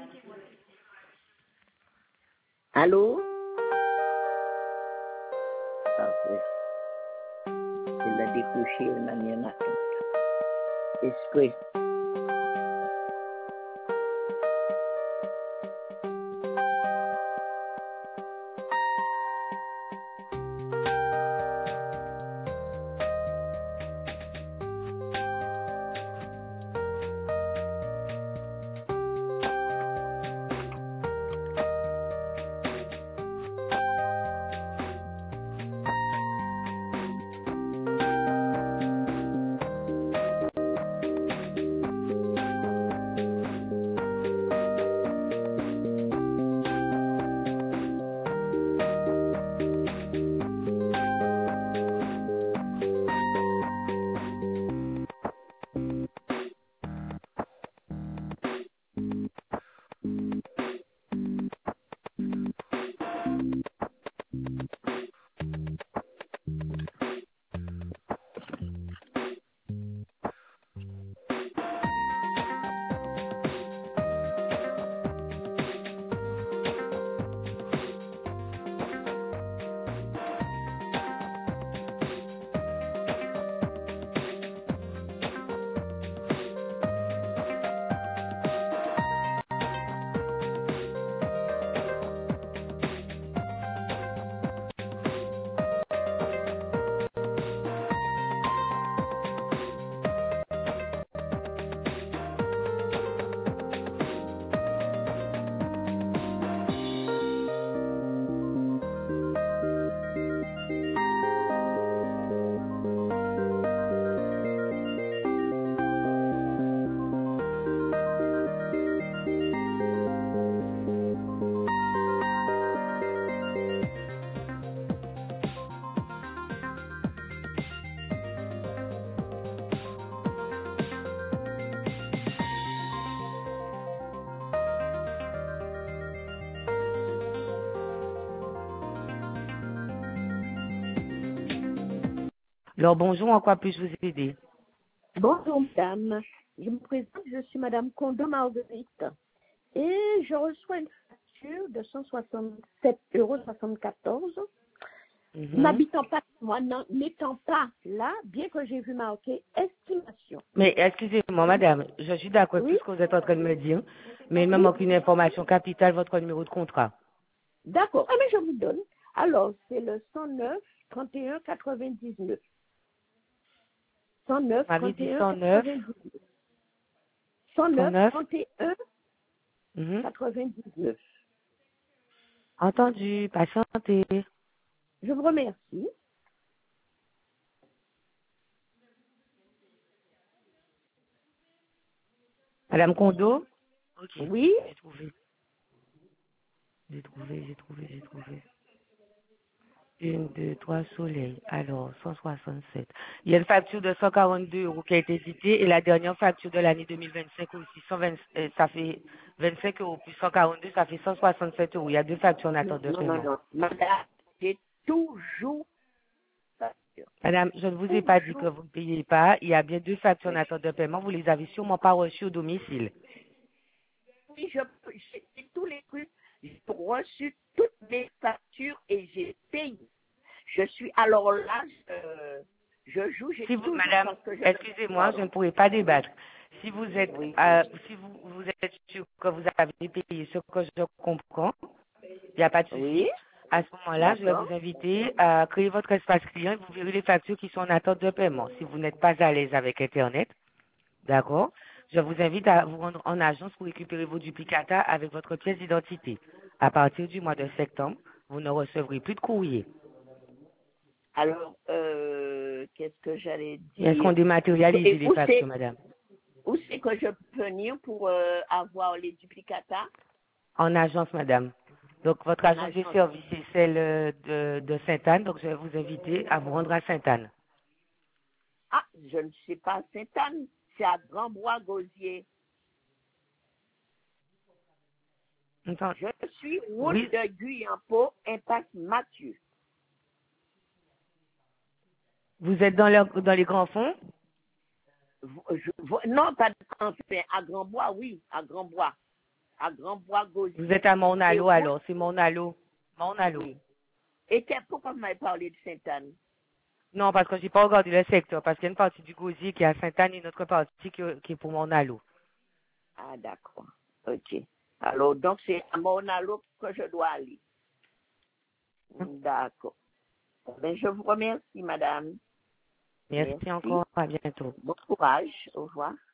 Allô? Ah oui. Il a décroché de manière naturelle. Esprit. Alors bonjour, en quoi puis-je vous aider? Bonjour, madame. Je me présente, je suis madame Kondo Marguerite. Et je reçois une facture de 167,74 €. N'habitant pas, moi, n'étant pas là, bien que j'ai vu marquer estimation. Mais excusez-moi, madame, je suis d'accord avec Oui, tout ce que vous êtes en train de me dire, mais il me oui, manque une information capitale, votre numéro de contrat. d'accord. Ah, mais je vous donne. Alors, c'est le 109 31 99. 109 Vous m'avez dit 31 109, 99. 109 109, 31 99. entendu, patientez. Je vous remercie. Madame Kondo? Ok, Oui, j'ai trouvé, j'ai trouvé, j'ai trouvé, j'ai trouvé. 1, 2, 3 soleil. Alors, 167. Il y a une facture de 142 € qui a été éditée et la dernière facture de l'année 2025 aussi, 120, ça fait 25 € plus 142, ça fait 167 €. Il y a deux factures en non, attente de non, non, paiement. non. Madame, j'ai toujours facture. Madame, je ne vous ai pas dit que Toujours. vous ne payez pas. Il y a bien deux factures en Oui, attente de paiement. Vous les avez sûrement pas reçues au domicile. oui, j'ai tous les trucs. J'ai reçu toutes mes factures et j'ai payé. Je suis alors là, je joue, j'ai Si vous, toujours madame, parce que je. excusez-moi, je ne Pardon. pourrai pas débattre. Si vous êtes, Oui, si vous êtes sûr que vous avez payé ce que je comprends, il n'y a pas de souci. oui, À ce moment-là, je vais d'accord. vous inviter à créer votre espace client et vous verrez les factures qui sont en attente de paiement. Si vous n'êtes pas à l'aise avec Internet, d'accord, je vous invite à vous rendre en agence pour récupérer vos duplicata avec votre pièce d'identité. À partir du mois de septembre, vous ne recevrez plus de courrier. Alors, qu'est-ce que j'allais Est-ce qu'on dire? dématérialise Et les factures, madame? où c'est que je peux venir pour avoir les duplicata En agence, madame. Donc, votre en agence de agence? service est celle de Sainte-Anne. Donc, je vais vous inviter à vous rendre à Sainte-Anne. Ah, je ne sais pas, Sainte-Anne, c'est à Grand-Bois-Gosier. Je suis route Oui, de Guyanpo, impasse Mathieu. vous êtes dans, dans les grands fonds? Non, pas enfin, à Grand-Bois, oui, à Grand-Bois. à Grand-Bois-Gosier. Vous êtes à Monalo alors, c'est Monalo. Monalo. Oui. Et pourquoi vous m'avez parlé de Sainte-Anne? Non, parce que j'ai pas regardé le secteur, parce qu'il y a une partie du Gosier qui est à Sainte-Anne et une autre partie qui est pour Monalo. Ah, d'accord. OK. Alors, donc, c'est à Monalo que je dois aller. D'accord. Ben, je vous remercie, madame. Merci encore, à bientôt. Bon courage. Au revoir.